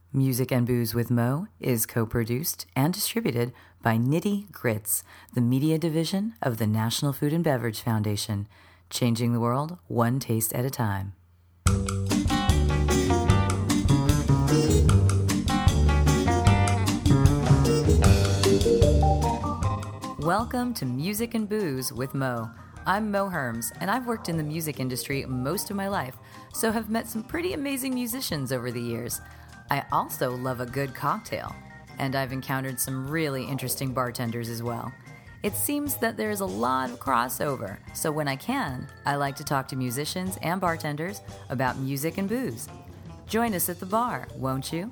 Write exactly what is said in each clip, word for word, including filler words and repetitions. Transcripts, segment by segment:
Music and Booze with Mo is co-produced and distributed by Nitty Grits, the media division of the National Food and Beverage Foundation, changing the world one taste at a time. Welcome to Music and Booze with Mo. I'm Mo Herms, and I've worked in the music industry most of my life, so have met some pretty amazing musicians over the years. I also love a good cocktail, and I've encountered some really interesting bartenders as well. It seems that there's a lot of crossover, so when I can, I like to talk to musicians and bartenders about music and booze. Join us at the bar, won't you?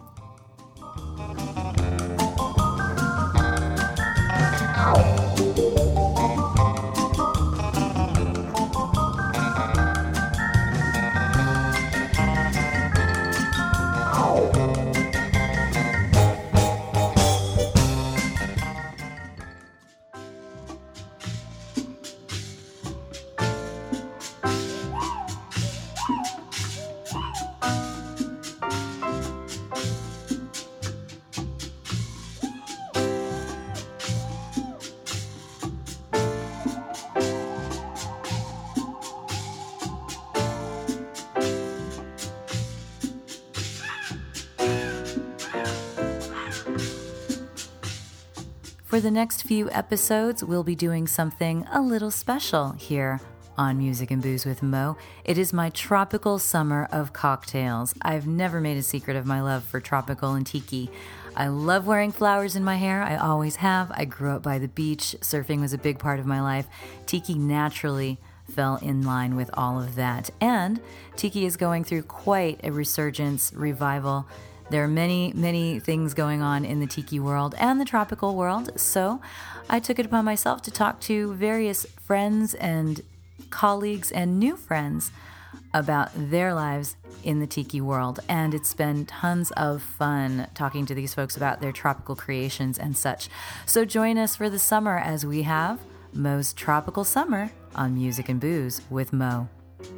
For the next few episodes, we'll be doing something a little special here on Music and Booze with Mo. It is my tropical summer of cocktails. I've never made a secret of my love for tropical and tiki. I love wearing flowers in my hair. I always have. I grew up by the beach. Surfing was a big part of my life. Tiki naturally fell in line with all of that. And tiki is going through quite a resurgence, revival. There are many, many things going on in the tiki world and the tropical world, so I took it upon myself to talk to various friends and colleagues and new friends about their lives in the tiki world, and it's been tons of fun talking to these folks about their tropical creations and such. So join us for the summer as we have Mo's Tropical Summer on Music and Booze with Mo.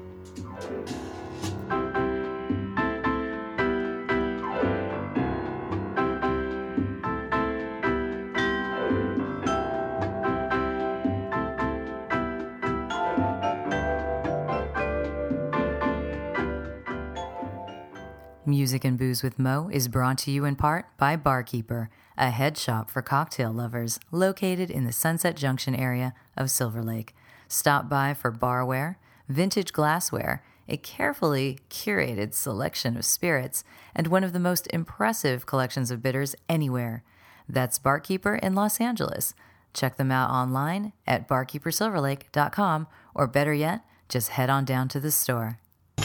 Music and Booze with Mo is brought to you in part by Barkeeper, a head shop for cocktail lovers located in the Sunset Junction area of Silver Lake. Stop by for barware, vintage glassware, a carefully curated selection of spirits, and one of the most impressive collections of bitters anywhere. That's Barkeeper in Los Angeles. Check them out online at barkeeper silver lake dot com, or better yet, just head on down to the store.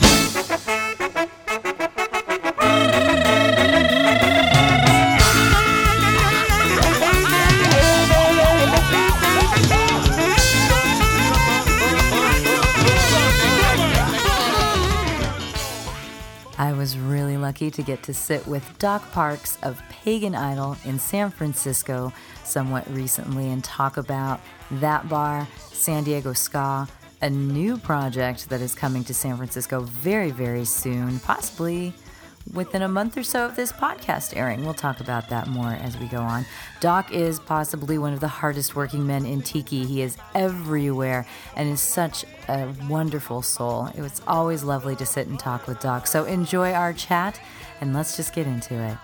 I was really lucky to get to sit with Doc Parks of Pagan Idol in San Francisco somewhat recently and talk about that bar, San Diego Ska, a new project that is coming to San Francisco very, very soon, possibly within a month or so of this podcast airing. We'll talk about that more as we go on. Doc is possibly one of the hardest working men in tiki. He is everywhere and is such a wonderful soul. It was always lovely to sit and talk with Doc. So enjoy our chat and let's just get into it.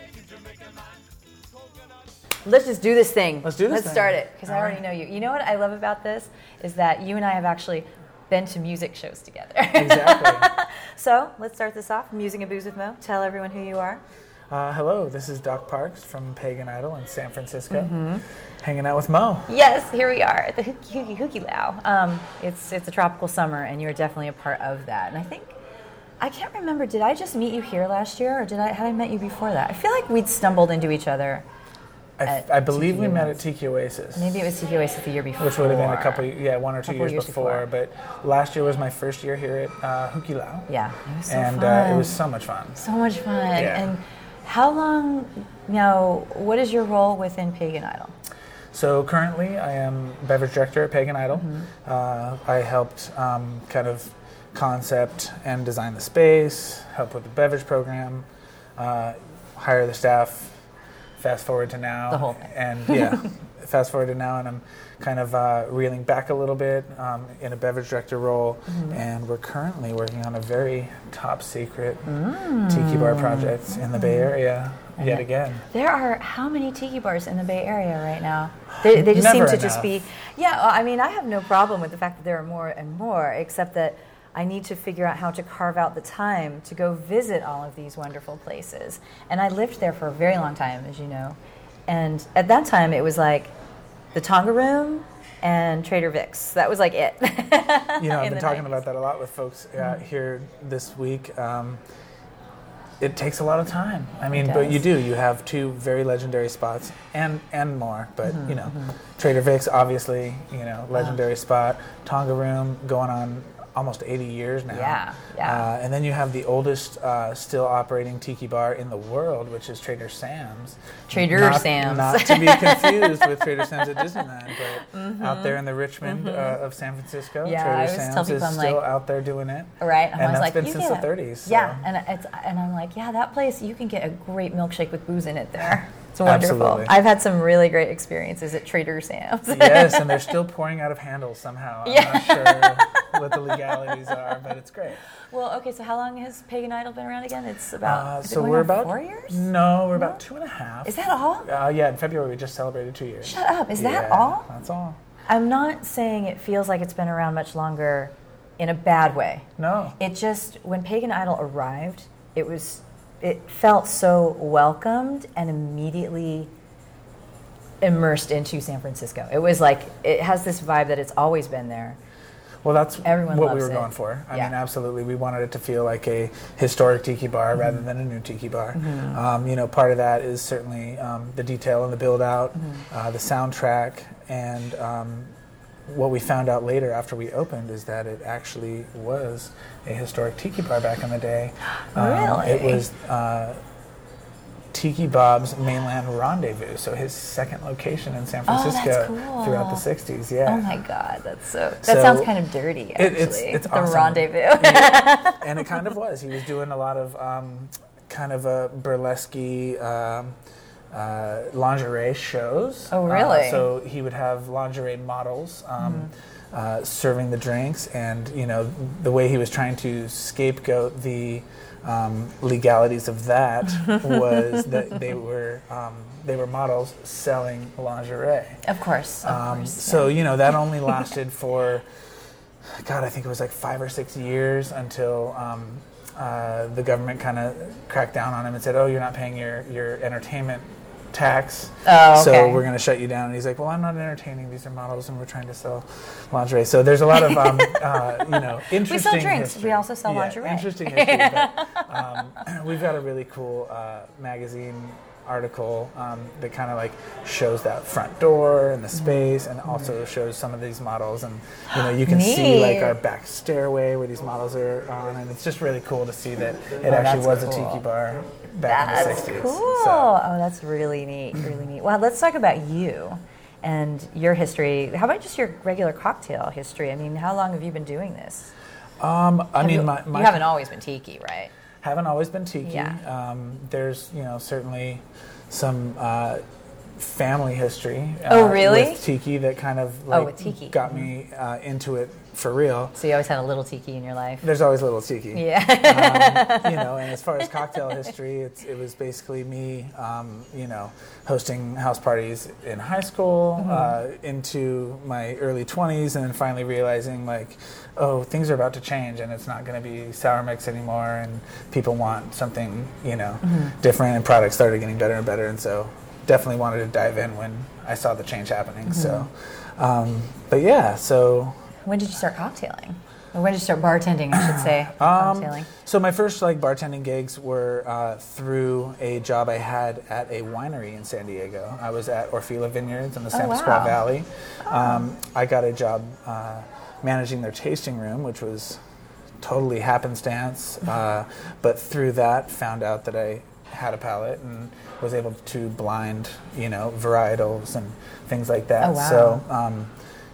Let's just do this thing. Let's do this Let's thing. start it, because I All already right. know you. You know what I love about this is that you and I have actually been to music shows together. Exactly. So let's start this off. Music and Booze with Mo. Tell everyone who you are. Uh, hello, this is Doc Parks from Pagan Idol in San Francisco, mm-hmm. hanging out with Mo. Yes, here we are at the Hooky Hooky Hooky Lao. Um, it's it's a tropical summer, and you're definitely a part of that. And I think I can't remember. Did I just meet you here last year, or did I had I met you before that? I feel like we'd stumbled into each other. I, I believe Tiki we met at Tiki Oasis. Maybe it was Tiki Oasis the year before. Which would have been a couple, yeah, one or two years, years before, before. But last year was my first year here at uh, Hooky Lao. Yeah, it was so and, fun. And uh, it was so much fun. So much fun. Yeah. And how long, now, what is your role within Pagan Idol? So currently I am beverage director at Pagan Idol. Mm-hmm. Uh, I helped um, kind of concept and design the space, help with the beverage program, uh, hire the staff. Fast forward to now. The whole thing. And yeah, fast forward to now, and I'm kind of uh, reeling back a little bit um, in a beverage director role, mm-hmm. and we're currently working on a very top secret mm. tiki bar project in the Bay Area and yet again. There are how many tiki bars in the Bay Area right now? They, they just Never seem to enough. just be, yeah, well, I mean, I have no problem with the fact that there are more and more, except that I need to figure out how to carve out the time to go visit all of these wonderful places. And I lived there for a very long time, as you know. And at that time, it was like the Tonga Room and Trader Vic's. That was like it. You know, I've been talking about that a lot with folks uh, mm-hmm. here this week. Um, it takes a lot of time. I mean, but you do. You have two very legendary spots and and more. But, mm-hmm, you know, mm-hmm. Trader Vic's, obviously, you know, legendary oh. spot. Tonga Room going on almost eighty years now. Yeah, yeah. Uh, and then you have the oldest uh, still operating tiki bar in the world, which is Trader Sam's. Trader not, Sam's. Not to be confused with Trader Sam's at Disneyland, but mm-hmm. out there in the Richmond mm-hmm. uh, of San Francisco, yeah, Trader I always Sam's tell people, is I'm still like, out there doing it. Right. And I was that's like, been you since get the a, thirties. So. Yeah, and it's and I'm like, yeah, that place, you can get a great milkshake with booze in it there. It's wonderful. Absolutely. I've had some really great experiences at Trader Sam's. Yes, and they're still pouring out of handles somehow. I'm yeah. not sure what the legalities are, but it's great. Well, okay, so how long has Pagan Idol been around again? It's about uh, is so it going we're on about four years? No, we're no? about two and a half. Is that all? Uh, yeah, in February we just celebrated two years. Shut up! Is yeah, that all? That's all. I'm not saying it feels like it's been around much longer in a bad way. No. It just, when Pagan Idol arrived, it was, it felt so welcomed and immediately immersed into San Francisco. It was like, it has this vibe that it's always been there. Well, that's Everyone what loves we were it. going for. I yeah. mean, absolutely. We wanted it to feel like a historic tiki bar mm-hmm. rather than a new tiki bar. Mm-hmm. Um, you know, part of that is certainly um, the detail and the build-out, mm-hmm. uh, the soundtrack, and um, what we found out later after we opened is that it actually was a historic tiki bar back in the day. Um, really? It was uh, Tiki Bob's mainland rendezvous, so his second location in San Francisco oh, that's cool. throughout the sixties. Yeah. Oh my God, that's so. That so sounds kind of dirty, actually. It, it's it's the awesome. rendezvous. Yeah. And it kind of was. He was doing a lot of um, kind of a burlesque um, uh, lingerie shows. Oh, really? Uh, so he would have lingerie models um, mm-hmm. uh, serving the drinks, and you know the way he was trying to scapegoat the Um, legalities of that was that they were um, they were models selling lingerie. Of course, of um, course. So yeah. you know that only lasted for, God, I think it was like five or six years until um, uh, the government kind of cracked down on him and said, "Oh, you're not paying your your entertainment tax, oh, okay. so we're going to shut you down." And he's like, "Well, I'm not entertaining; these are models, and we're trying to sell lingerie." So there's a lot of, um, uh, you know, interesting. We sell drinks. History. We also sell yeah, lingerie. Interesting history. But, um, we've got a really cool uh, magazine article um, that kind of like shows that front door and the space, and also shows some of these models, and you know, you can Neat. see like our back stairway where these models are on, and it's just really cool to see that it oh, actually was cool. a tiki bar back that's in the sixties. Cool. So. Oh, that's really neat, really neat. Well, let's talk about you and your history. How about just your regular cocktail history? I mean, how long have you been doing this? Um, I have mean, you, my, my you haven't always been tiki, right? Haven't always been tiki. Yeah. Um, there's, you know, certainly some uh, family history. Uh, Oh, really? With tiki that kind of like Oh, with tiki. got me uh, into it for real. So you always had a little tiki in your life. There's always a little tiki. Yeah. um, you know, and as far as cocktail history, it's, it was basically me, um, you know, hosting house parties in high school, mm-hmm. uh, into my early twenties, and then finally realizing, like, oh, things are about to change, and it's not going to be sour mix anymore, and people want something, you know, mm-hmm. different, and products started getting better and better, and so definitely wanted to dive in when I saw the change happening. Mm-hmm. So, um, but yeah, so. When did you start cocktailing? Or when did you start bartending, I should say? Um, cocktailing. So my first like bartending gigs were uh, through a job I had at a winery in San Diego. I was at Orfila Vineyards in the San oh, wow. Pasqual Valley. Oh. Um, I got a job uh, managing their tasting room, which was totally happenstance. Uh, but through that, found out that I had a palate and was able to blind, you know, varietals and things like that. Oh, wow. So. Um,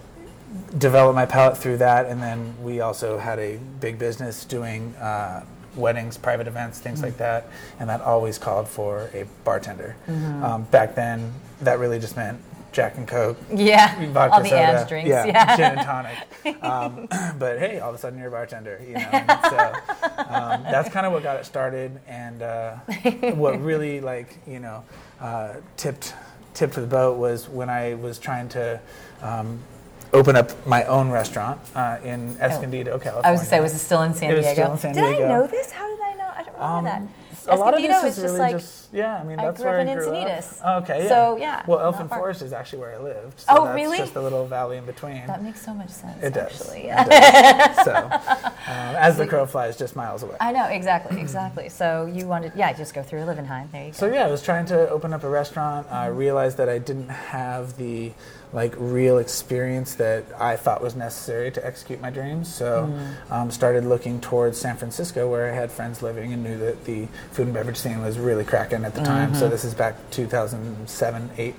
developed my palate through that, and then we also had a big business doing uh, weddings, private events, things Mm-hmm. like that, and that always called for a bartender. Mm-hmm. Um, back then, that really just meant Jack and Coke, Yeah, vodka all the soda, and drinks. yeah, Yeah, gin and tonic. Um, but hey, all of a sudden you're a bartender, you know. And so um, that's kind of what got it started, and uh, what really like you know uh, tipped tipped the boat was when I was trying to um, open up my own restaurant uh, in Escondido, California. I was gonna say, was it still in San It was Diego? still in San Did Diego. I know this? How did I know? I don't remember Um, that. A lot of Escondido this is is just really like just yeah. I mean, I that's grew where up I in grew Encinitas. up. Okay, yeah. So, yeah, Well, not Elfin far. Forest is actually where I lived. So Oh, that's really? Just a little valley in between. That makes so much sense. It does. Actually. It does. So, um, as the crow flies, just miles away. I know exactly, exactly. So you wanted, yeah, just go through Levenheim. There you go. So yeah, I was trying to open up a restaurant. I realized that I didn't have the like real experience that I thought was necessary to execute my dreams. So um, started looking towards San Francisco, where I had friends living and knew that the food and beverage scene was really cracking at the time. So this is back two thousand seven, eight.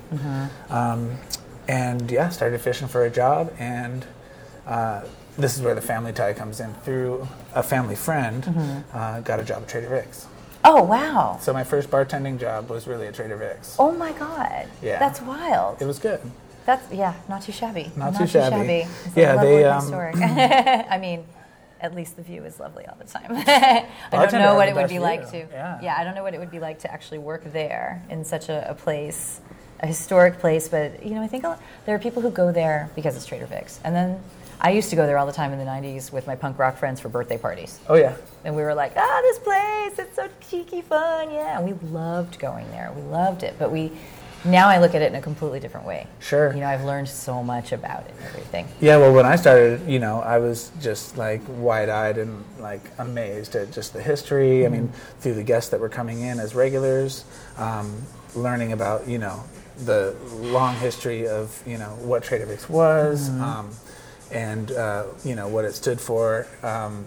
Um, and yeah, started fishing for a job, and uh, this is where the family tie comes in. Through a family friend, uh, got a job at Trader Vic's. Oh wow! So my first bartending job was really at Trader Vic's. Oh my God! Yeah. That's wild. It was good. That's yeah, not too shabby. Not too shabby. It's Yeah, a lovely they, place um, to work. I mean, at least the view is lovely all the time. I don't Bartender know what has it the would be best like view. to. Yeah. I don't know what it would be like to actually work there in such a, a place, a historic place. But you know, I think a lot, there are people who go there because it's Trader Vic's, and then I used to go there all the time in the nineties with my punk rock friends for birthday parties. Oh yeah. And we were like, ah, this place, it's so cheeky fun, yeah. And we loved going there. We loved it. But we, now I look at it in a completely different way. Sure. You know, I've learned so much about it and everything. Yeah, well, when I started, you know, I was just like wide-eyed and like amazed at just the history. I mean, through the guests that were coming in as regulars, um, learning about, you know, the long history of, you know, what Trader Vic's was, Mm-hmm. um, and, uh, you know, what it stood for. Um,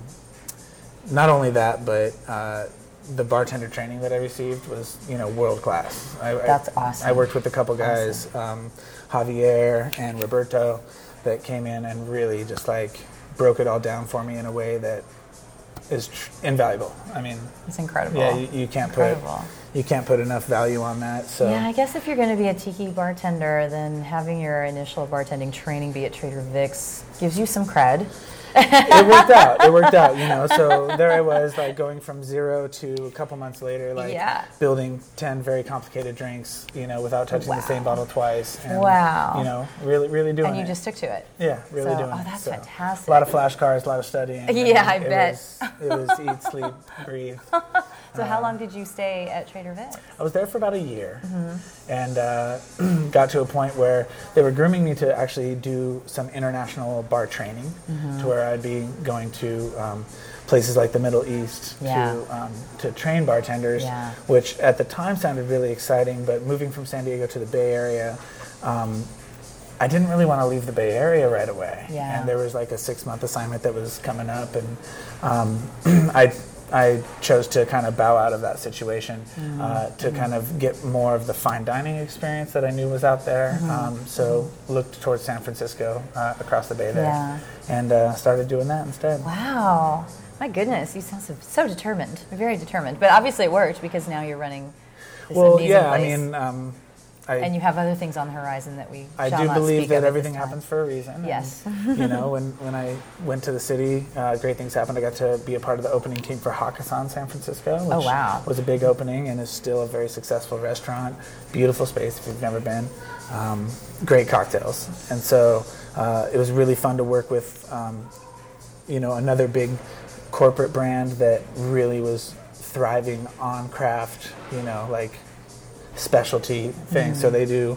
not only that, but uh, the bartender training that I received was, you know, world class. I, That's I, awesome. I worked with a couple guys, um, Javier and Roberto, that came in and really just like broke it all down for me in a way that is tr- invaluable. I mean, It's incredible. yeah, you, you can't Incredible. put you can't put enough value on that. So Yeah, I guess if you're going to be a tiki bartender, then having your initial bartending training be at Trader Vic's gives you some cred. it worked out. It worked out, you know. So there I was, like going from zero to a couple months later, like Yeah. building ten very complicated drinks, you know, without touching Wow. the same bottle twice. And, Wow. You know, really, really doing And you it. just took to it. yeah, really So- doing oh, it. that's So, fantastic. A lot of flashcards, a lot of studying. Yeah, I it bet. Was, it was eat, sleep, breathe. So how long did you stay at Trader Vic's? I was there for about a year, and uh, got to a point where they were grooming me to actually do some international bar training, to where I'd be going to um, places like the Middle East Yeah. to um, to train bartenders, Yeah. which at the time sounded really exciting. But moving from San Diego to the Bay Area, um, I didn't really want to leave the Bay Area right away. Yeah. And there was like a six month assignment that was coming up, and um, I. I chose to kind of bow out of that situation uh, to kind of get more of the fine dining experience that I knew was out there. Um, so looked towards San Francisco, uh, across the bay there, Yeah. and uh, started doing that instead. Wow. My goodness, you sound so, so determined, very determined. But obviously it worked because now you're running this Well, amazing yeah, I place. mean, um, I, and you have other things on the horizon that we I shall do not believe speak that of at everything this time. happens for a reason. Yes. And, you know, when, when I went to the city, uh, great things happened. I got to be a part of the opening team for Hakkasan San Francisco, which Oh, wow. was a big opening and is still a very successful restaurant. Beautiful space if you've never been. Um, great cocktails. And so uh, it was really fun to work with, um, you know, another big corporate brand that really was thriving on craft, you know, like specialty things. So they do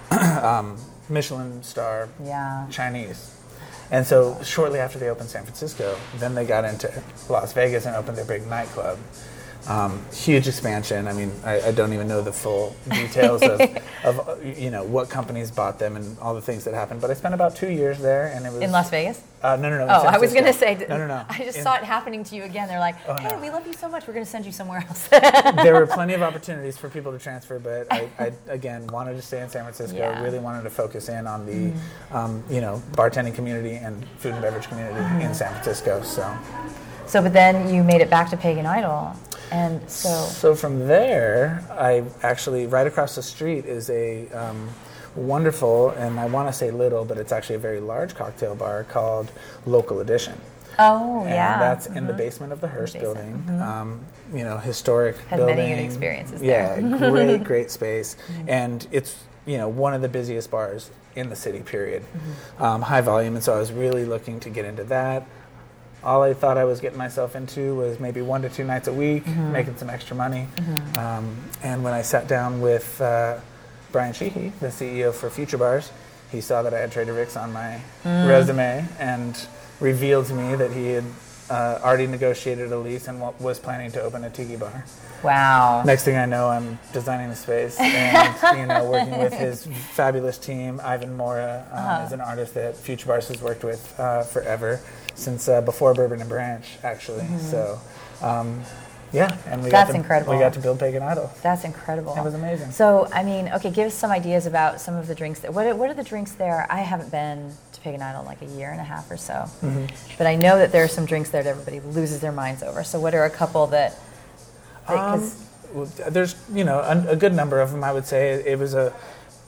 um, Michelin star Yeah. Chinese. And so shortly after they opened San Francisco, then they got into Las Vegas and opened their big nightclub. Um, huge expansion. I mean, I, I don't even know the full details of, of, uh, you know, what companies bought them and all the things that happened. But I spent about two years there, and it was In Las Vegas? Uh, no, no, no. in Oh, San I was going to say, Francisco. no, no, no. I just In- saw it happening to you again. They're like, Oh, hey, no. we love you so much, we're going to send you somewhere else. There were plenty of opportunities for people to transfer, but I, I again wanted to stay in San Francisco. Yeah. Really wanted to focus in on the, um, you know, bartending community and food and beverage community in San Francisco. So, So, but then you made it back to Pagan Idol, and so. So from there, I actually right across the street is a um, wonderful, and I want to say little, but it's actually a very large cocktail bar called Local Edition. Oh, and yeah. that's mm-hmm. in the basement of the Hearst the building. Mm-hmm. Um, you know, historic Had building. many good experiences there. Yeah, great, great space. Mm-hmm. And it's, you know, one of the busiest bars in the city, period. Mm-hmm. Um, high volume, and so I was really looking to get into that. All I thought I was getting myself into was maybe one to two nights a week, mm-hmm. making some extra money. Mm-hmm. Um, and when I sat down with uh, Brian Sheehy, the C E O for Future Bars, he saw that I had Trader Vic's on my mm. resume and revealed to me that he had uh, already negotiated a lease and w- was planning to open a tiki bar. Wow. Next thing I know, I'm designing the space and, you know, working with his fabulous team. Ivan Mora um, uh-huh. is an artist that Future Bars has worked with uh, forever, since uh, before Bourbon and Branch, actually. Mm-hmm. So, um, yeah, and we That's got to, incredible. we got to build Pagan Idol. That's incredible. It was amazing. So, I mean, okay, give us some ideas about some of the drinks. That, what, are, what are the drinks there? I haven't been to Pagan Idol in like a year and a half or so. Mm-hmm. But I know that there are some drinks there that everybody loses their minds over. So what are a couple that... that um, well, there's, you know, a, a good number of them, I would say. It, it was a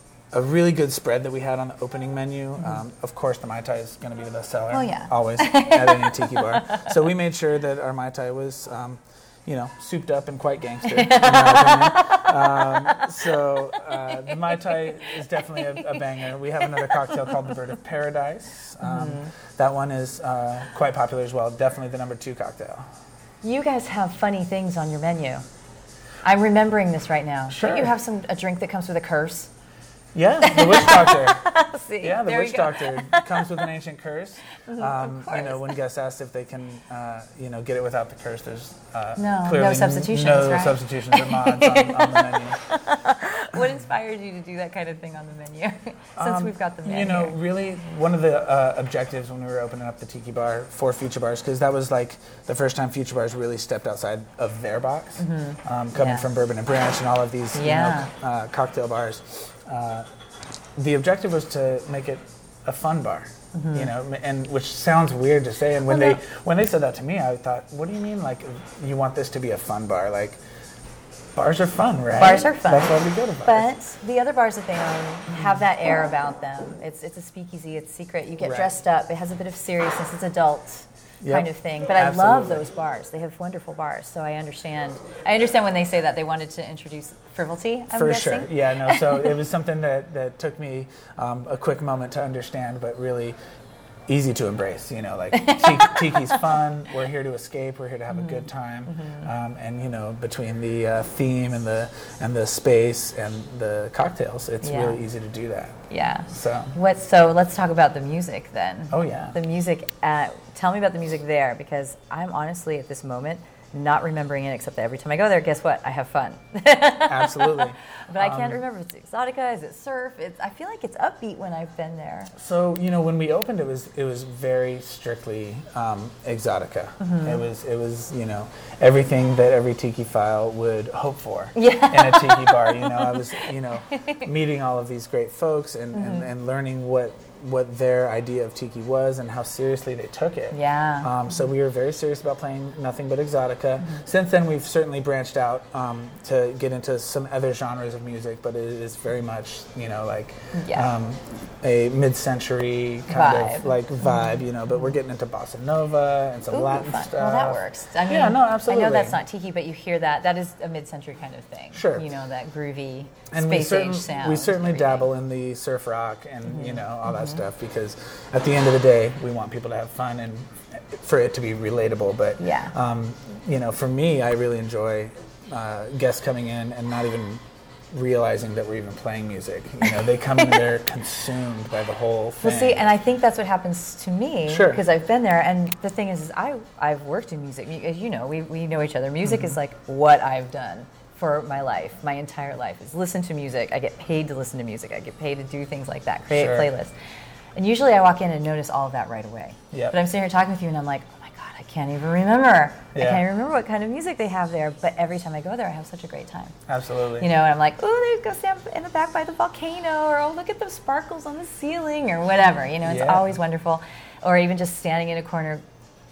a really good spread that we had on the opening menu. Mm-hmm. Um, of course, the Mai Tai is going to be the best seller. Oh, yeah. Always, at any tiki bar. So we made sure that our Mai Tai was... Um, you know, souped up and quite gangster, in my opinion. Um, so uh, the Mai Tai is definitely a, a banger. We have another cocktail called the Bird of Paradise. Um, mm-hmm. That one is uh, quite popular as well. Definitely the number two cocktail. You guys have funny things on your menu. I'm remembering this right now. Sure. Don't you have some a drink that comes with a curse? Yeah, the Witch Doctor. See, yeah, the there Witch Doctor comes with an ancient curse. Mm-hmm, um, you know, when guests asked if they can, uh, you know, get it without the curse, there's uh, no, clearly no substitutions, no right? substitutions or mods on, on the menu. What inspired you to do that kind of thing on the menu? Since um, we've got the menu. You know, really, one of the uh, objectives when we were opening up the Tiki Bar for Future Bars, because that was like the first time Future Bars really stepped outside of their box, mm-hmm. um, coming yeah. from Bourbon and Branch and all of these yeah. you know, uh, cocktail bars. Uh, the objective was to make it a fun bar. Mm-hmm. You know, and which sounds weird to say. And when well, they when they said that to me, I thought, "What do you mean? Like, you want this to be a fun bar? Like, bars are fun, right? Bars are fun. That's why we go to bars." But the other bars that they own have that air about them. It's it's a speakeasy. It's secret. You get right. dressed up. It has a bit of seriousness. It's adult. Yep. Kind of thing, but Absolutely. I love those bars. They have wonderful bars, so I understand. I understand when they say that they wanted to introduce frivolity. I'm For guessing. sure, yeah, no. So it was something that, that took me um, a quick moment to understand, but really easy to embrace. You know, like tiki, tiki's fun. We're here to escape. We're here to have mm-hmm. a good time, mm-hmm. um, and you know, between the uh, theme and the and the space and the cocktails, it's yeah. really easy to do that. Yeah. So what? So let's talk about the music then. Oh yeah. The music. At, tell me about the music there, because I'm honestly at this moment not remembering it, except that every time I go there, guess what? I have fun. Absolutely. But I can't um, remember if it's Exotica, is it surf? It's, I feel like it's upbeat when I've been there. So, you know, when we opened, it was it was very strictly um, Exotica. Mm-hmm. It was, it was, you know, everything that every tiki file would hope for yeah. in a tiki bar. You know, I was, you know, meeting all of these great folks and, mm-hmm. and, and learning what what their idea of tiki was and how seriously they took it. Yeah. Um, so we were very serious about playing nothing but Exotica. Mm-hmm. Since then, we've certainly branched out um, to get into some other genres of music, but it is very much, you know, like yeah. um, a mid-century kind vibe. of like vibe, mm-hmm. you know, but we're getting into bossa nova and some Ooh, Latin fun. stuff. Well, that works. I mean, yeah, no, absolutely. I know that's not tiki, but you hear that. That is a mid-century kind of thing. Sure. You know, that groovy and space we certain, age sound. We certainly dabble in the surf rock and, mm-hmm. you know, all mm-hmm. that stuff, because at the end of the day, we want people to have fun and for it to be relatable. But, yeah. um, you know, for me, I really enjoy uh, guests coming in and not even realizing that we're even playing music. You know, they come in and they're consumed by the whole thing. Well, see, and I think that's what happens to me, sure. because I've been there. And the thing is, is I, I've worked in music. As you know, we, we know each other. Music mm-hmm. is like what I've done for my life, my entire life, is listen to music. I get paid to listen to music. I get paid to do things like that, create sure. playlists. And usually I walk in and notice all of that right away. Yep. But I'm sitting here talking with you and I'm like, oh my God, I can't even remember. Yeah. I can't even remember what kind of music they have there. But every time I go there, I have such a great time. Absolutely. You know, and I'm like, oh, they go stand in the back by the volcano, or oh, look at those sparkles on the ceiling, or whatever. You know, it's yeah. always wonderful. Or even just standing in a corner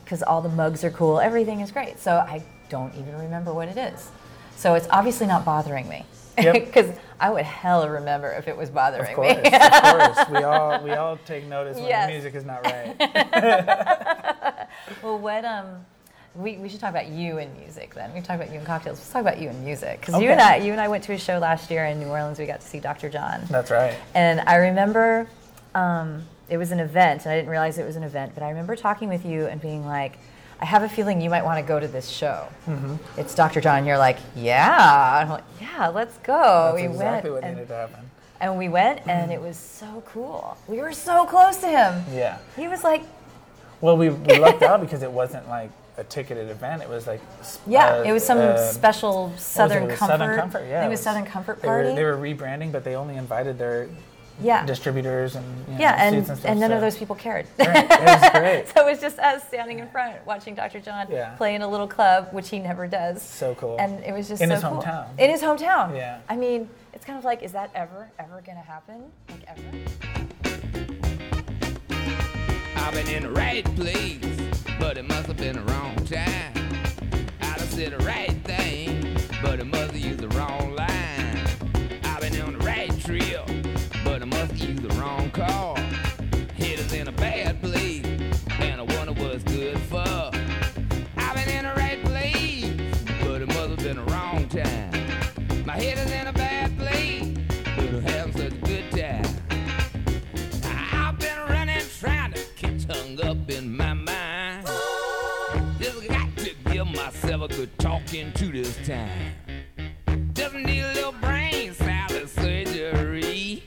because all the mugs are cool. Everything is great. So I don't even remember what it is. So it's obviously not bothering me. Because yep. I would hella remember if it was bothering of course, me. Of course, we all we all take notice when yes. the music is not right. Well, what um, we we should talk about you and music then. We talked about you and cocktails. Let's talk about you and music because okay. you and I you and I went to a show last year in New Orleans. We got to see Doctor John. That's right. And I remember um, it was an event, and I didn't realize it was an event. But I remember talking with you and being like, I have a feeling you might want to go to this show. Mm-hmm. It's Doctor John. You're like, yeah. I'm like, yeah, let's go. That's we exactly went what and, needed to happen. And we went, mm-hmm. and it was so cool. We were so close to him. Yeah. He was like... Well, we, we lucked out because it wasn't like a ticketed event. It was like... Yeah, uh, it was some uh, special Southern Comfort. Southern Comfort, yeah. I think it it was was Southern Comfort they Party. Were, they were rebranding, but they only invited their... Yeah. distributors and you know, yeah, and, seats and stuff. And none so. of those people cared. Right. It was great. So it was just us standing in front watching Doctor John yeah. play in a little club, which he never does. So cool. And it was just in so his cool. hometown. In his hometown. Yeah. I mean, it's kind of like, is that ever, ever going to happen? Like, ever? I've been in the right place, but it must have been the wrong time. I done said the right thing, but it must have used the wrong line. I've been on the right trail, but I must use the wrong car. Head is in a bad place, and I wonder what's good for. I've been in the right place, but it must have been the wrong time. My head is in a bad place, but I'm having such a good time. I've been running, trying to get hung up in my mind. Just got to give myself a good talking to this time. Just need a little brain salad surgery.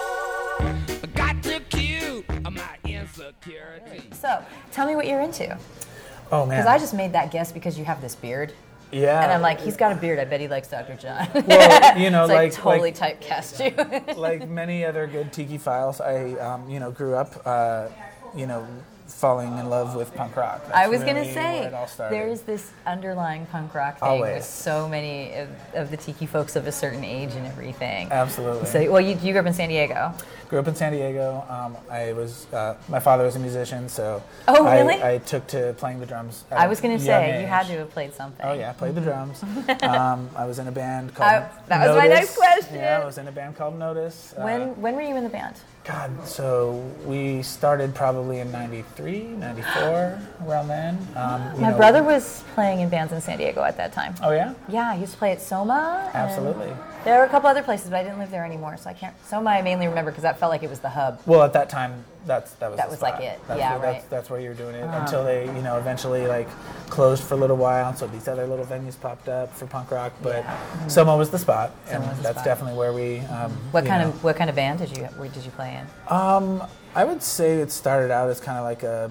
Got to cue my insecurity. So, tell me what you're into. Oh, man. Because I just made that guess because you have this beard. Yeah. And I'm like, he's got a beard. I bet he likes Doctor John. Well, you know, it's like, like totally like, typecast you. Like many other good Tiki Files, I, um, you know, grew up, uh, you know, falling in love with punk rock. That's I was really going to say, where it all started. there's this underlying punk rock thing Always. with so many of, of the Tiki folks of a certain age and everything. Absolutely. So, well, you, you grew up in San Diego. Grew up in San Diego. Um, I was, uh, my father was a musician, so oh, really? I, I took to playing the drums. I was going to say, age. you had to have played something. Oh, yeah, I played the drums. um, I was in a band called I, That was Notice. my next question. Yeah, I was in a band called Notice. When Uh, when were you in the band? God, so we started probably in ninety-three, ninety-four, around then. Um, you My know, brother was playing in bands in San Diego at that time. Oh, yeah? Yeah, he used to play at Soma. and Absolutely. There were a couple other places, but I didn't live there anymore, so I can't. Soma I mainly remember because that felt like it was the hub. Well, at that time, that's that was That the was spot. like it. That's Yeah, where, right. That's, that's where you were doing it Uh-huh. until they, you know, eventually like closed for a little while. So these other little venues popped up for punk rock, but Yeah. Mm-hmm. Soma was the spot, Soma and was the that's spot. definitely where we. Um, What you kind know, of what kind of band did you where did you play in? Um, I would say it started out as kind of like a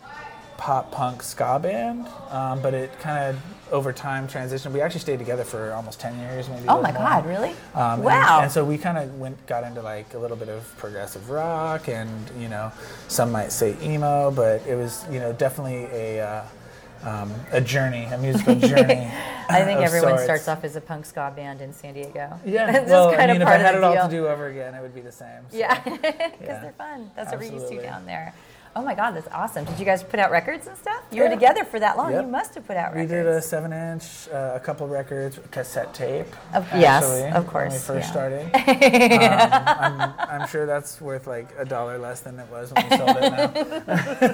pop punk ska band, um, but it kind of over time transitioned. We actually stayed together for almost ten years, maybe. Oh a my little more. God, really? Um, Wow. And, and so we kind of went, got into like a little bit of progressive rock, and you know, some might say emo, but it was, you know, definitely a uh, um, a journey, a musical journey. I think of everyone sorts. starts off as a punk ska band in San Diego. Yeah, That's well, just kind I mean, of if part I had of it the all deal. to do over again, it would be the same. So. Yeah, because Yeah. they're fun. That's what we're used to Absolutely. down there. Oh my God, that's awesome. Did you guys put out records and stuff? You Yeah. were together for that long. Yep. You must have put out We records. did a seven-inch, uh, a couple records, cassette tape. Of- yes, actually, of course, When we first yeah. started. um, I'm, I'm sure that's worth like a dollar less than it was when we sold it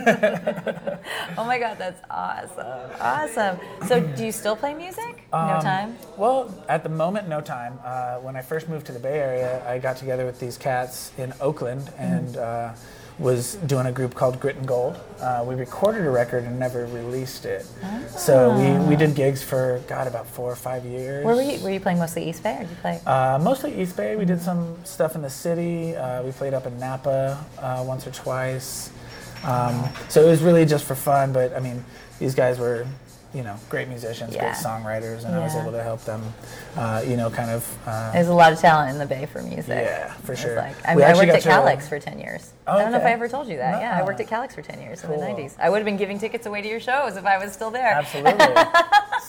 now. Oh my God, that's awesome. Awesome. So do you still play music? no Um, time? Well, at the moment, no time. Uh, when I first moved to the Bay Area, I got together with these cats in Oakland and uh, was doing a group called Grit and Gold. Uh, we recorded a record and never released it. So we, we did gigs for, God, about four or five years. Where were you? Were you playing mostly East Bay, or did you play? Uh, mostly East Bay. We did some stuff in the city. Uh, we played up in Napa uh, once or twice. Um, so it was really just for fun. But I mean, these guys were, you know, great musicians, Yeah. great songwriters, and I was Yeah. able to help them, uh, you know, kind of. Uh, There's a lot of talent in the Bay for music. Yeah, for It's sure. Like, I, We mean, I actually worked at got to- Calix for ten years. Oh, I don't know if okay. I ever told you that. Yeah, I No. worked at Calix for ten years in Cool. the nineties. I would have been giving tickets away to your shows if I was still there. Absolutely.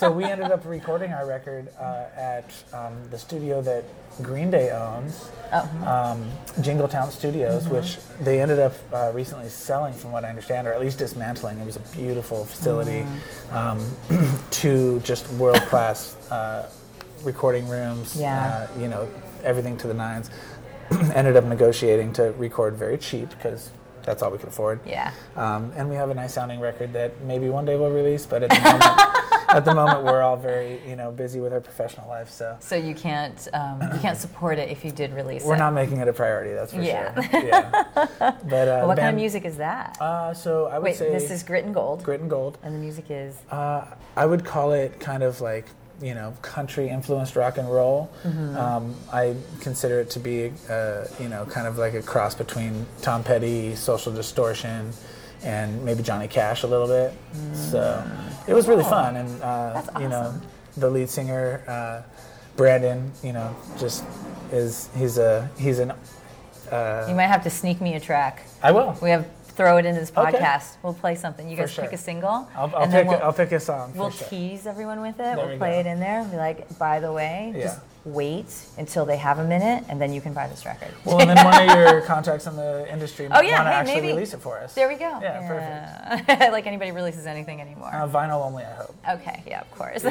so we ended up recording our record uh, at um, the studio that Green Day owns, Oh. um, Jingletown Studios, Mm-hmm. which they ended up uh, recently selling, from what I understand, or at least dismantling. It was a beautiful facility, Mm. um, to just world-class uh, recording rooms, Yeah. uh, you know, everything to the nines. Ended up negotiating to record very cheap because that's all we could afford. Yeah. Um, and we have a nice sounding record that maybe one day we'll release, but at the moment, at the moment we're all very, you know, busy with our professional life. So So you can't um, you can't support it if you did release we're it. not making it a priority. That's for Yeah. sure. Yeah. But uh, Well, what the kind of band- music is that? Uh, so I would Wait, say this is Grit and Gold, Grit and Gold. and the music is. Uh, I would call it kind of like, you know, country influenced rock and roll. Mm-hmm. Um, I consider it to be, uh, you know, kind of like a cross between Tom Petty, Social Distortion, and maybe Johnny Cash a little bit. Mm. So it was really fun, and uh, That's you know, awesome. the lead singer uh, Brandon, you know, just is he's a he's an. Uh, You might have to sneak me a track. I will. We have throw it into this Okay. podcast. We'll play something. You For guys pick sure. a single, I'll, I'll and then pick. we'll, I'll pick a song. we'll for sure. tease everyone with it. There we'll we play go. it in there. Be like, by the way, Yeah. just wait until they have a minute, and then you can buy this record. Well, and then one of your contacts in the industry Oh, might yeah, want to hey, actually maybe. release it for us. There we go. Yeah, perfect. perfect. Like anybody releases anything anymore. Uh, vinyl only, I hope. Okay, yeah, of course.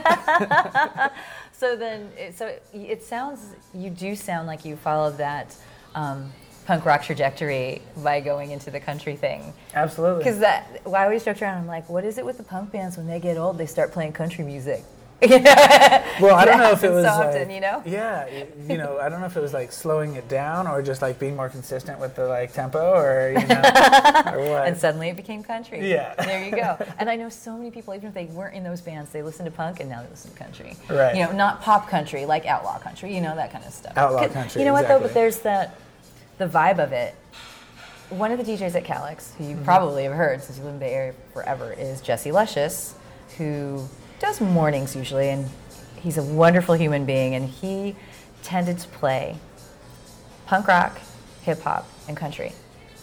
Yeah. So then, it, so it, it sounds, you do sound like you followed that um, punk rock trajectory by going into the country thing. Absolutely. Because that, well, I always joked around, I'm like, what is it with the punk bands when they get old, they start playing country music? Well, I don't know if it happens was so like, often, you know? Yeah, it- you know, I don't know if it was like slowing it down or just like being more consistent with the like tempo or you know or what. And suddenly it became country. Yeah. There you go. And I know so many people, even if they weren't in those bands, they listen to punk and now they listen to country. Right. You know, not pop country, like outlaw country, you know, that kind of stuff. Outlaw 'Cause- country, You know what though? exactly. But there's that, the vibe of it. One of the D Js at Calyx, who you Mm-hmm. probably have heard since you live in the Bay Area forever, is Jesse Luscious, who does mornings usually, and he's a wonderful human being, and he tended to play punk rock, hip hop, and country.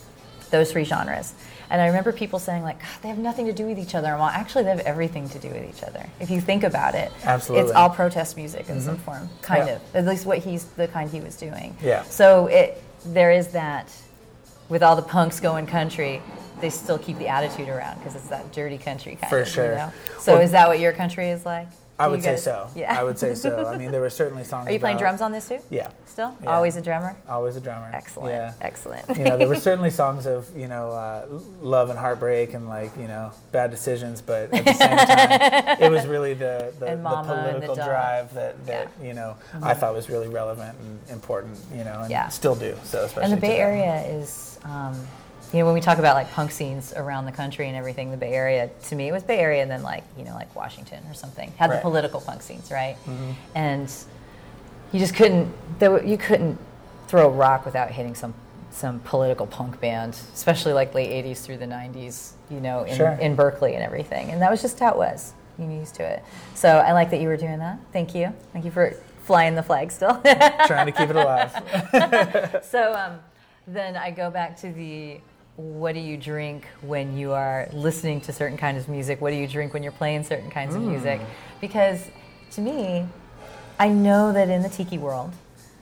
Those three genres. And I remember people saying, like, God, they have nothing to do with each other. Well, actually, they have everything to do with each other. If you think about it, Absolutely. it's all protest music in some form, kind Yeah. of. At least what he's, the kind he was doing. Yeah. So it, there is that, with all the punks going country, they still keep the attitude around because it's that dirty country kind For of. sure. You know? So Well, is that what your country is like? I Do would you say guys- so. Yeah. I would say so. I mean, there were certainly songs. Are you playing about- drums on this too? Yeah. Still? Yeah. Always a drummer? Always a drummer. Excellent. Yeah. Excellent. You know, there were certainly songs of, you know, uh, love and heartbreak and like, you know, bad decisions, but at the same time, it was really the, the, And the Mama and the political dog. drive that, that Yeah. you know, I thought was really relevant and important, you know, and Yeah. still do. So especially And the Bay today. Area is, um, you know, when we talk about like punk scenes around the country and everything, the Bay Area, to me, it was Bay Area and then like, you know, like Washington or something, had the Right. political punk scenes, right? Mm-hmm. And you just couldn't, there, were- you couldn't throw rock without hitting some some political punk band, especially like late eighties through the nineties, you know, in, Sure. in Berkeley and everything. And that was just how it was. You were used to it. So I like that you were doing that. Thank you. Thank you for flying the flag still. Trying to keep it alive. So um, then I go back to the, what do you drink when you are listening to certain kinds of music? What do you drink when you're playing certain kinds of music? Because to me, I know that in the tiki world,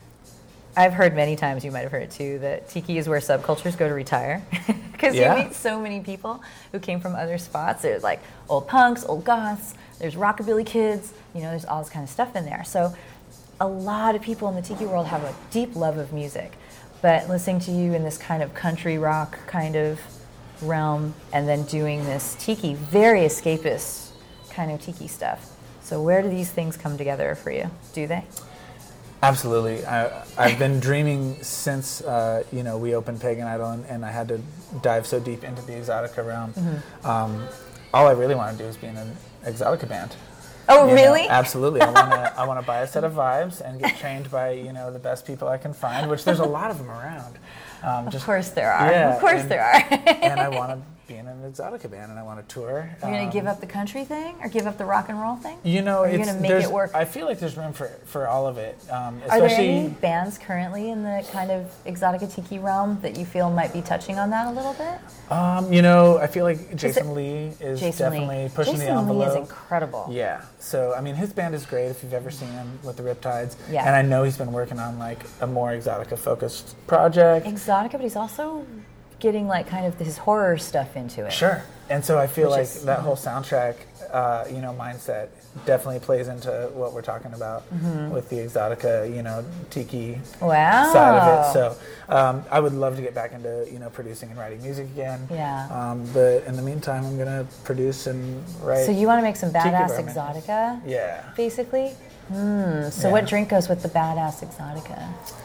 I've heard many times, you might have heard it too, that tiki is where subcultures go to retire. Because Yeah. you meet so many people who came from other spots. There's like old punks, old goths, there's rockabilly kids, you know, there's all this kind of stuff in there. So a lot of people in the tiki world have a deep love of music. But listening to you in this kind of country rock kind of realm and then doing this tiki, very escapist kind of tiki stuff. So where do these things come together for you? Do they? Absolutely. I, I've been dreaming since, uh, you know, we opened Pagan Idol and, and I had to dive so deep into the Exotica realm. Mm-hmm. Um, all I really want to do is be in an Exotica band. Oh, You know, really? absolutely. I want to I want to buy a set of vibes and get trained by, you know, the best people I can find, which there's a lot of them around. Um, Of just, course there are. yeah, of course and- there are. and I want to be in an Exotica band and I want to tour. You're going to Um, give up the country thing or give up the rock and roll thing? You know, Or are you it's, gonna make there's- it work? I feel like there's room for, for all of it. Um, Are there especially, any bands currently in the kind of Exotica Tiki realm that you feel might be touching on that a little bit? um, you know, I feel like Jason it- Lee is Jason definitely Lee. pushing Jason the envelope. Lee is incredible. Yeah. So, I mean, his band is great if you've ever seen him with the Riptides. Yeah. And I know he's been working on like a more Exotica-focused project. Exotica, but he's also getting like kind of his horror stuff into it. Sure. And so I feel Which like is- that whole soundtrack, uh, you know, mindset definitely plays into what we're talking about Mm-hmm. with the Exotica, you know, tiki Wow. side of it. So um, I would love to get back into, you know, producing and writing music again. Yeah. Um, but in the meantime, I'm going to produce and write. So you want to make some Tiki badass Barman. Exotica, Yeah. basically? Hmm. So Yeah. what drink goes with the badass Exotica?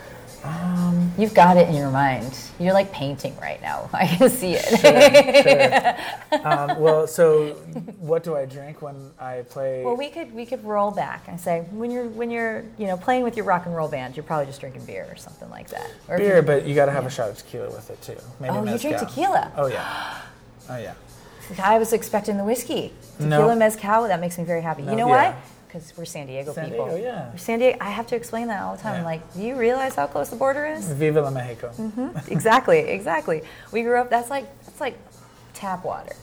Um, You've got it in your mind. You're like painting right now. I can see it. Sure, sure. Um, well, so what do I drink when I play? Well, we could we could roll back and say when you're when you're you know playing with your rock and roll band, you're probably just drinking beer or something like that. Or if beer, you- but you got to have a shot of tequila with it too. Maybe Oh, you drink mezcal. tequila? Oh yeah. Oh yeah. I was expecting the whiskey. No. Tequila mezcal. That makes me very happy. No, you know yeah. why? Because we're San Diego San people. Diego, yeah. We're San Diego. I have to explain that all the time. Yeah. I'm like, do you realize how close the border is? Viva la Mexico. Exactly, exactly. We grew up. That's like that's like tap water.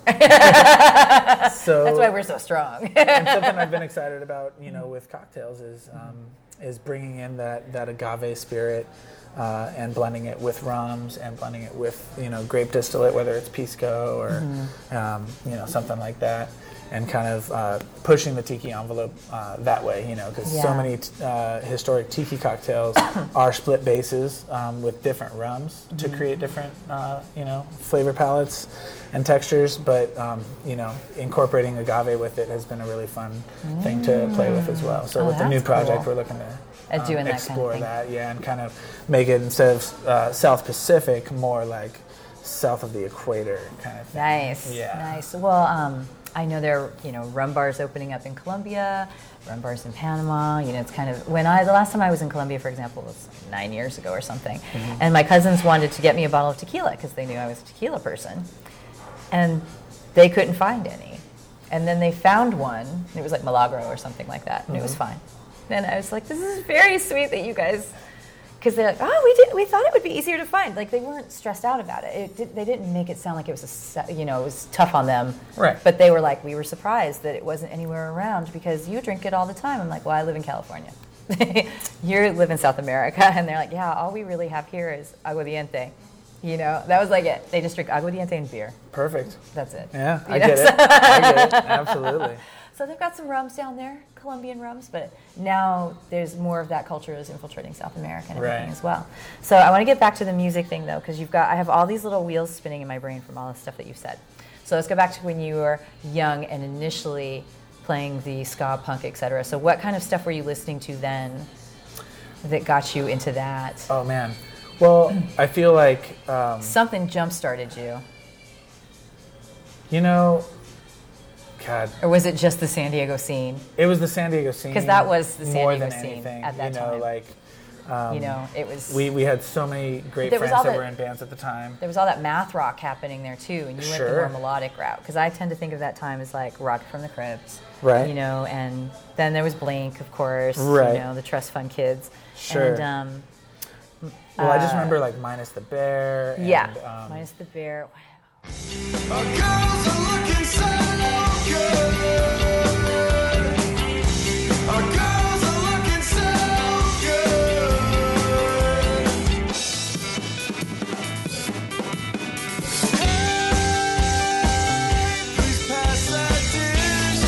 So That's why we're so strong. and something I've been excited about, you know, with cocktails is um, is bringing in that, that agave spirit uh, and blending it with rums and blending it with, you know, grape distillate, whether it's pisco or Mm-hmm. um, you know, something like that, and kind of uh, pushing the tiki envelope uh, that way, you know, because so Yeah. many t- uh, historic tiki cocktails are split bases um, with different rums to Mm-hmm. create different, uh, you know, flavor palettes and textures, but um, you know, incorporating agave with it has been a really fun thing to play with as well. So Oh, with the new that's project, cool. we're looking to At um, doing that kind of explore thing. that, yeah, and kind of make it instead of uh, South Pacific, more like south of the equator kind of thing. Nice, Yeah. nice. Well, um, I know there are, you know, rum bars opening up in Colombia, rum bars in Panama. You know, it's kind of, when I, the last time I was in Colombia, for example, was nine years ago or something. Mm-hmm. And my cousins wanted to get me a bottle of tequila because they knew I was a tequila person. And they couldn't find any. And then they found one, it was like Milagro or something like that, and it was Mm-hmm. fine. And I was like, this is very sweet that you guys, because they're like, oh, we did, we thought it would be easier to find. Like, they weren't stressed out about it. it did, they didn't make it sound like it was, a, se- you know, it was tough on them. Right. But they were like, we were surprised that it wasn't anywhere around because you drink it all the time. I'm like, well, I live in California. You live in South America. And they're like, yeah, all we really have here is aguardiente. You know, that was like it. They just drink aguardiente and beer. Perfect. That's it. Yeah, You I know, get so- it. I get it. Absolutely. So they've got some rums down there, Colombian rums, but now there's more of that culture is infiltrating South America and everything Right. as well. So I want to get back to the music thing though, because you've got I have all these little wheels spinning in my brain from all the stuff that you've said. So let's go back to when you were young and initially playing the ska, punk, et cetera. So what kind of stuff were you listening to then that got you into that? Oh man. Well, I feel like um, Something jump-started you, you know, God, or was it just the San Diego scene? it was the San Diego scene. 'Cause that was the San more Diego than scene anything. at that you know, time. like um, You know, it was. we we had so many great There was friends all that the- were in bands at the time. There was all that math rock happening there too, and you went the Sure. more melodic route. Because I tend to think of that time as like Rock from the Crypt, Right. You know, and then there was Blink, of course, Right. You know, the Trust Fund Kids, Sure. And um, Well, I just uh, remember like Minus the Bear. And, yeah, Um, minus the bear. Our girls are looking so good. Our girls are looking so good. Hey, please pass that dish.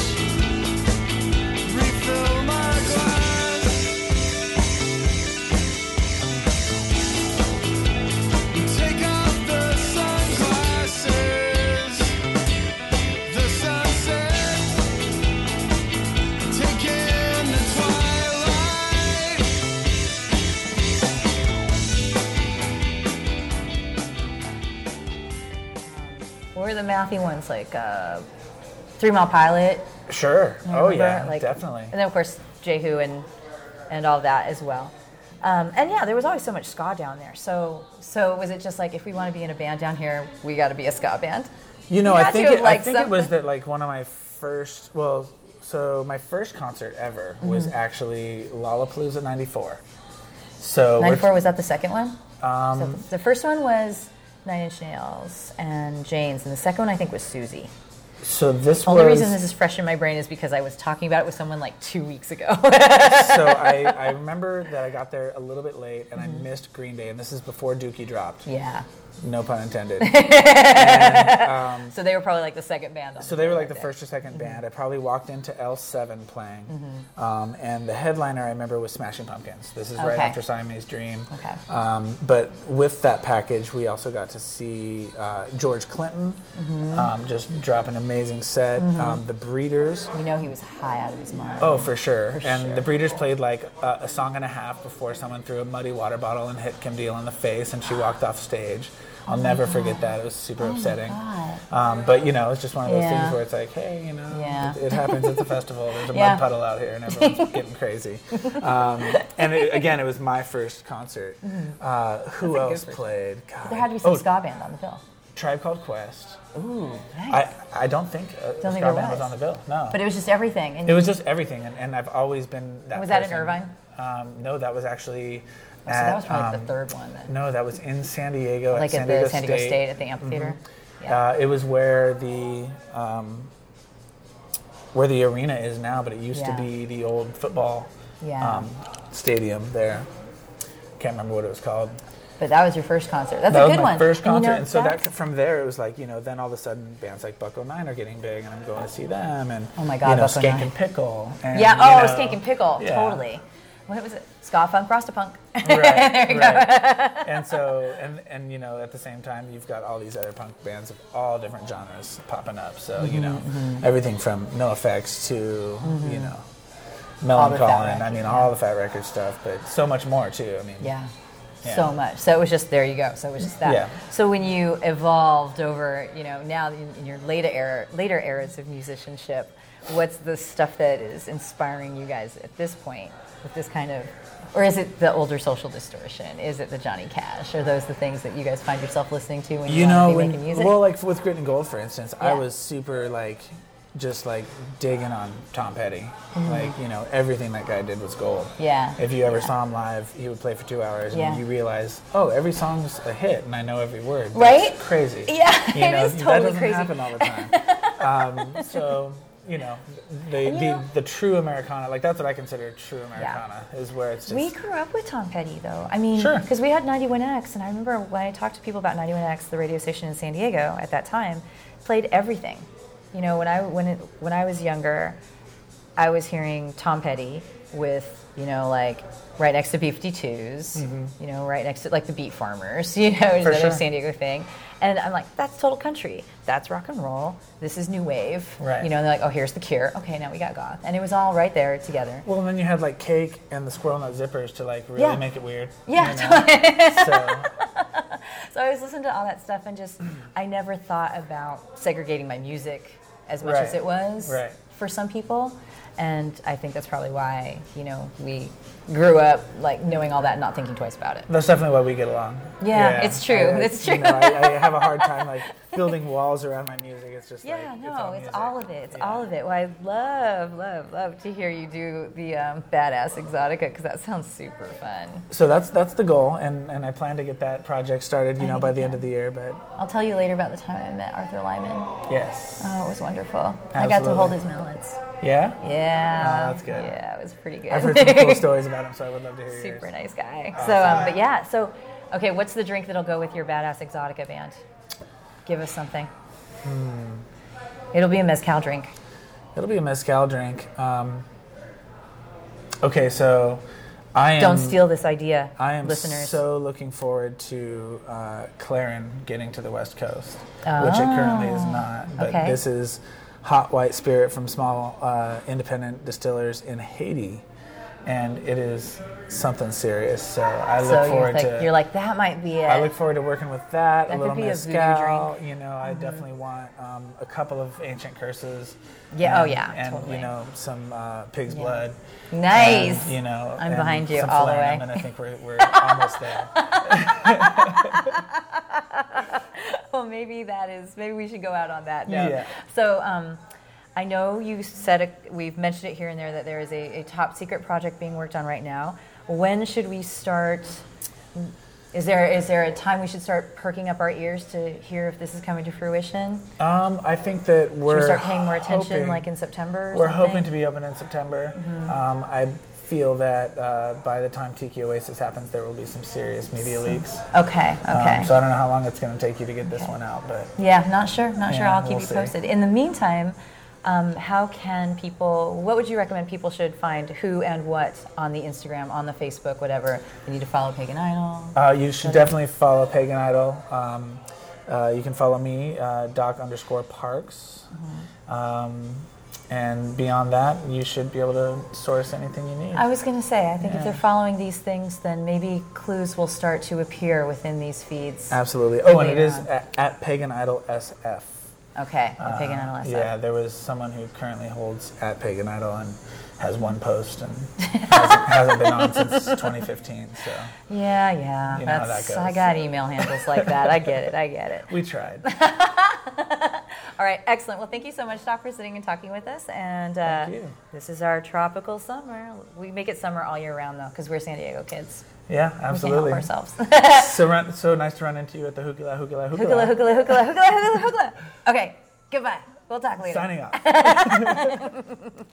Refill my glass. Take off the sunglasses. The sunset. Take in the twilight. What were the mathy ones like? Uh, Three Mile Pilot. Sure. Oh remember? yeah, Like- definitely. And then of course Jehu and and all that as well. Um, and yeah, there was always so much ska down there. So so was it just like if we want to be in a band down here, we got to be a ska band? You know, You I had think to it, have I liked think it was something. that like one of my first. Well, so my first concert ever was Mm-hmm. actually Lollapalooza ninety-four. So we're- ninety-four, was that the second one? Um, so the first one was Nine Inch Nails and Jane's, and the second one I think was Susie. So this The only was. reason this is fresh in my brain is because I was talking about it with someone like two weeks ago. so I, I remember that I got there a little bit late and I missed Green Day, and this is before Dookie dropped. yeah. No pun intended. and, um, So they were probably like the second band. On so they were like the day. first or 2nd band. I probably walked into L seven playing, Mm-hmm. um, and the headliner I remember was Smashing Pumpkins. This is right Okay. after Siamese Dream. Okay. Um, but with that package, we also got to see uh, George Clinton Mm-hmm. um, just drop an amazing set. Um, the Breeders. You know he was high out of his mind. Oh, for sure. and sure. the Breeders played like a, a song and a half before someone threw a muddy water bottle and hit Kim Deal in the face, and she walked off stage. I'll never forget that. It was super upsetting. God. Um, but you know, it's just one of those Yeah. things where it's like, hey, you know, Yeah. it, it happens. It's a festival. There's a Yeah. mud puddle out here, and everyone's getting crazy. Um, and it, again, it was my first concert. Uh, who Mm-hmm. a good else first- played? God. There had to be some oh, ska band on the bill. Tribe Called Quest. Ooh, I, nice. I don't think a Don't ska think there band was was. on the bill. No. But it was just everything. And It was just everything, and, and I've always been that. Was that in person. Irvine? Um, no, that was actually. so that was at, probably um, the third one then. No, that was in San Diego. Like at at San the Diego San Diego State. State at the amphitheater. Yeah. Uh, it was where the um, where the arena is now, but it used Yeah. to be the old football Yeah. um, stadium there. Can't remember what it was called. But that was your first concert. That's that a was good my one. first And you concert, know, and so that that's- from there it was like, you know, then all of a sudden bands like Bucko Nine are getting big, and I'm going to see them, and Oh my God, you know, Bucko Skank Nine. and Pickle. And, Yeah, you oh, know, Skank and Pickle, yeah. totally. What was it? Ska Funk, Rasta Punk. right, right. And so, and and you know, at the same time, you've got all these other punk bands of all different genres popping up. So Mm-hmm, you know, everything from NoFX to you know, Mm-hmm. All the Fat Melancholy, and I Record, mean yeah. all the Fat Record stuff, but so much more too. I mean, Yeah. Yeah. So much. So it was just, there you go. So it was just that. Yeah. So when you evolved over, you know, now in, in your later era, later eras of musicianship, what's the stuff that is inspiring you guys at this point with this kind of, or is it the older Social Distortion? Is it the Johnny Cash? Are those the things that you guys find yourself listening to when you, you want know, to be when, making music? well, like with Grit and Gold, for instance, I Yeah. was super like, just like digging on Tom Petty. Mm-hmm. Like, you know, everything that guy did was gold. Yeah. If you ever Yeah. saw him live, he would play for two hours, Yeah. and you realize, oh, every song's a hit, and I know every word. That's Right? crazy. Yeah, You it know, is that totally doesn't crazy. happen all the time. um, so, you know, the, And you the, know- the true Americana, like that's what I consider true Americana, is where it's just. We grew up with Tom Petty, though. I mean, Sure. because we had ninety-one X, and I remember when I talked to people about ninety-one X, the radio station in San Diego at that time, played everything. You know, when I when it, when I was younger, I was hearing Tom Petty with, you know, like right next to B fifty-twos, you know, right next to like the Beat Farmers, you know, Mm-hmm. For the sure. other San Diego thing. And I'm like, that's total country. That's rock and roll. This is new wave. Right. You know, and they're like, oh, here's The Cure. Okay, now we got goth. And it was all right there together. Well, and then you had like Cake and the Squirrel Nut Zippers to like really Yeah. make it weird. Yeah, you know? so So I was listening to all that stuff and just, I never thought about segregating my music as much Right. as it was Right. for some people. And I think that's probably why, you know, we grew up like knowing all that and not thinking twice about it. that's definitely why we get along. Yeah, it's true. I, It's you true. know, I, I have a hard time like building walls around my music. It's just Yeah, like no, it's music. all of it. It's Yeah. all of it. Well, I love, love, love to hear you do the um, Badass Exotica because that sounds super fun. So that's that's the goal, and, and I plan to get that project started, you I know, think by you the end can. of the year. But I'll tell you later about the time I met Arthur Lyman. yes, Oh, it was wonderful. I got to Absolutely. hold his mallets. yeah, Yeah. Oh, that's good. Yeah, it was pretty good. I've heard some cool stories about him, so I would love to hear Super yours. nice guy. So, um, but yeah, so, okay, what's the drink that'll go with your Badass Exotica band? Give us something. Hmm. It'll be a mezcal drink. It'll be a mezcal drink. Um, okay, so I am. Don't steal this idea, I am listeners. so looking forward to uh, Clarin getting to the West Coast, which it currently is not. But okay. this is hot white spirit from small uh, independent distillers in Haiti, and it is something serious. So I look so you're forward like, to. you're like, that might be it. I look forward to working with that. That a little could be a voodoo mezcal. drink. You know, I definitely want um, a couple of ancient curses. Yeah, oh and- yeah, and totally. you know some uh, pig's Yeah. blood. Nice. And, you know, I'm and behind you some all the phlegm, way. and I think we're, we're almost there. Well, maybe that is, maybe we should go out on that note. Yeah. So um, I know you said, it, we've mentioned it here and there, that there is a, a top secret project being worked on right now. When should we start, is there is there a time we should start perking up our ears to hear if this is coming to fruition? Um, I think that we're Should we start paying more attention hoping, like in September or We're something? hoping to be open in September. Mm-hmm. Um, I feel that uh, by the time Tiki Oasis happens, there will be some serious media leaks. Okay, okay. Um, so I don't know how long it's going to take you to get this one out, but Yeah, not sure, not sure. Yeah, I'll keep we'll you see. posted. In the meantime, um, how can people, what would you recommend people should find who and what on the Instagram, on the Facebook, whatever? They need to follow Pagan Idol? uh, you should definitely follow Pagan Idol. Um, uh, you can follow me, uh, Doc underscore Parks. Mm-hmm. Um, and beyond that, you should be able to source anything you need. I was going to say, I think if Yeah. they're following these things, then maybe clues will start to appear within these feeds. Absolutely. Oh, and it Later is on. at, at Pagan Idol S F. Okay, the Pagan Idol S F. Yeah, there was someone who currently holds at Pagan Idol and has one post and hasn't, hasn't been on since twenty fifteen. So Yeah, yeah. You know how That's, that I goes. got email handles like that. I get it, I get it. we tried. All right, excellent. Well, thank you so much, Doc, for sitting and talking with us. And uh, Thank you. this is our tropical summer. We make it summer all year round, though, because we're San Diego kids. Yeah, absolutely. We can't help ourselves. so run, so nice to run into you at the Hookala Hookala Hookala. Hookala, hookala, hookala, hookala, hookala, hookala. Okay, goodbye. We'll talk later. Signing off.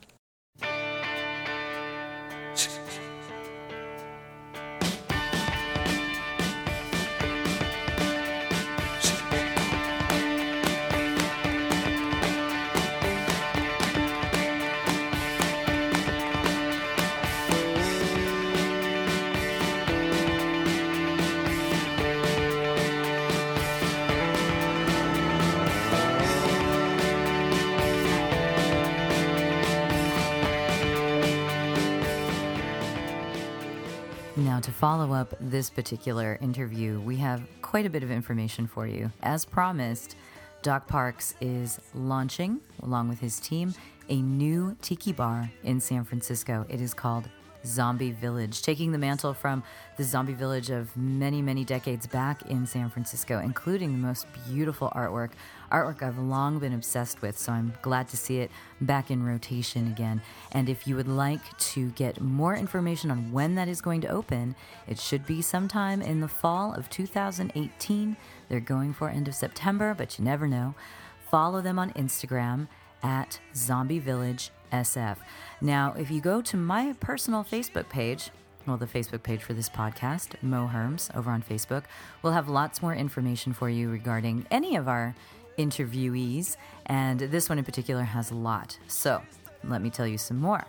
Now, to follow up this particular interview, we have quite a bit of information for you. As promised, Doc Parks is launching, along with his team, a new tiki bar in San Francisco. It is called Zombie Village, taking the mantle from the Zombie Village of many, many decades back in San Francisco, including the most beautiful artwork, artwork I've long been obsessed with, so I'm glad to see it back in rotation again. And if you would like to get more information on when that is going to open, it should be sometime in the fall of two thousand eighteen. They're going for end of September, but you never know. Follow them on Instagram at Zombie Village S F. Now, if you go to my personal Facebook page, well, the Facebook page for this podcast, Mo Herms, over on Facebook, we'll have lots more information for you regarding any of our interviewees, and this one in particular has a lot. So, let me tell you some more.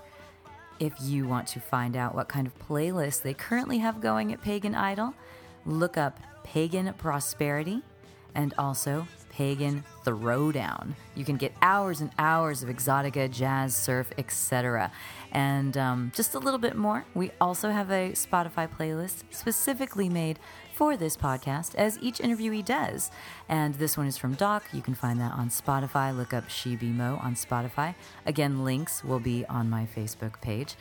If you want to find out what kind of playlist they currently have going at Pagan Idol, look up Pagan Prosperity and also Pagan Throwdown. You can get hours and hours of exotica, jazz, surf, et cetera. And um, just a little bit more, we also have a Spotify playlist specifically made for this podcast, as each interviewee does. And this one is from Doc. You can find that on Spotify. Look up She Be Mo on Spotify. Again, links will be on my Facebook page.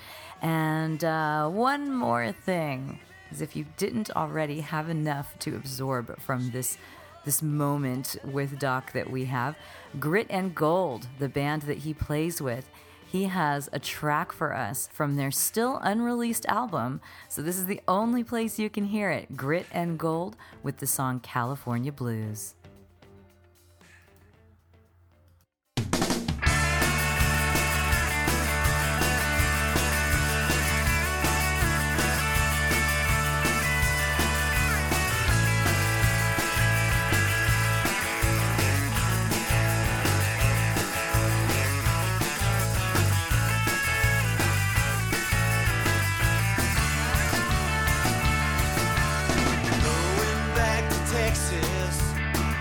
And uh, one more thing, is if you didn't already have enough to absorb from this this moment with Doc that we have, Grit and Gold, the band that he plays with, he has a track for us from their still unreleased album. So this is the only place you can hear it, Grit and Gold, with the song California Blues. Going back to Texas,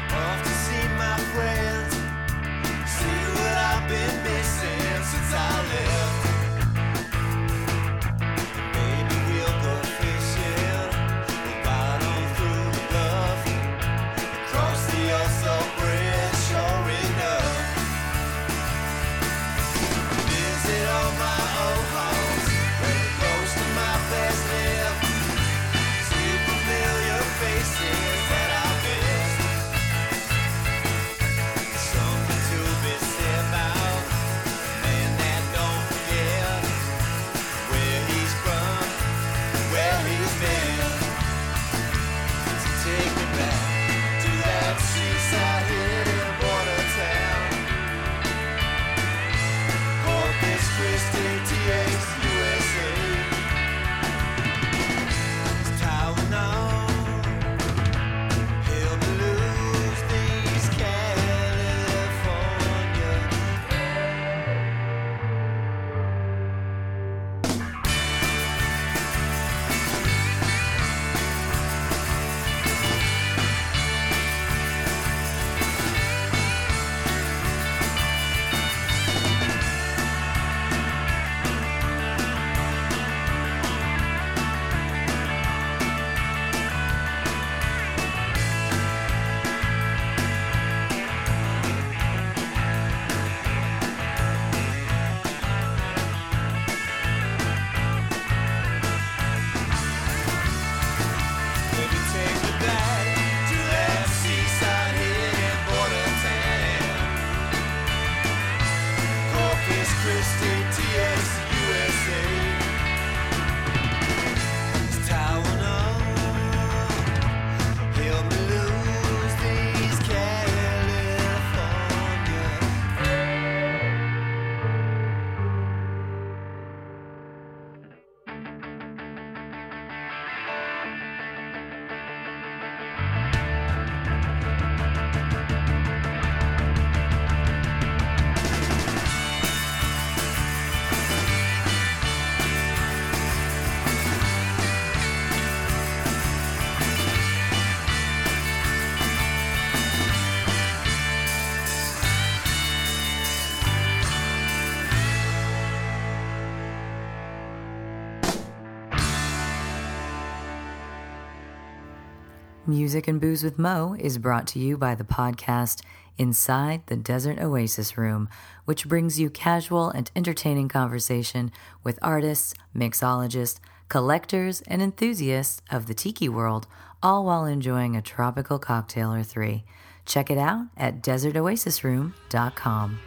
Music and Booze with Mo is brought to you by the podcast Inside the Desert Oasis Room, which brings you casual and entertaining conversation with artists, mixologists, collectors, and enthusiasts of the tiki world, all while enjoying a tropical cocktail or three. Check it out at desert oasis room dot com.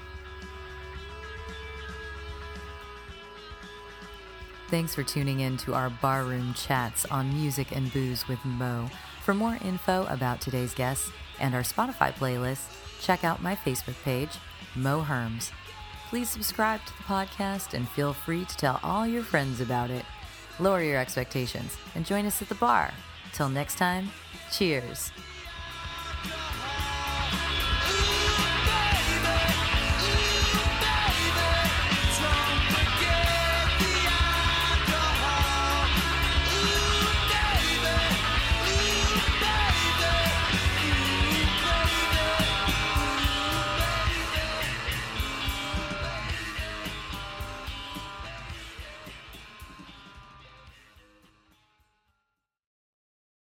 Thanks for tuning in to our barroom chats on Music and Booze with Mo. For more info about today's guests and our Spotify playlist, check out my Facebook page, Mo Herms. Please subscribe to the podcast and feel free to tell all your friends about it. Lower your expectations and join us at the bar. Till next time, cheers.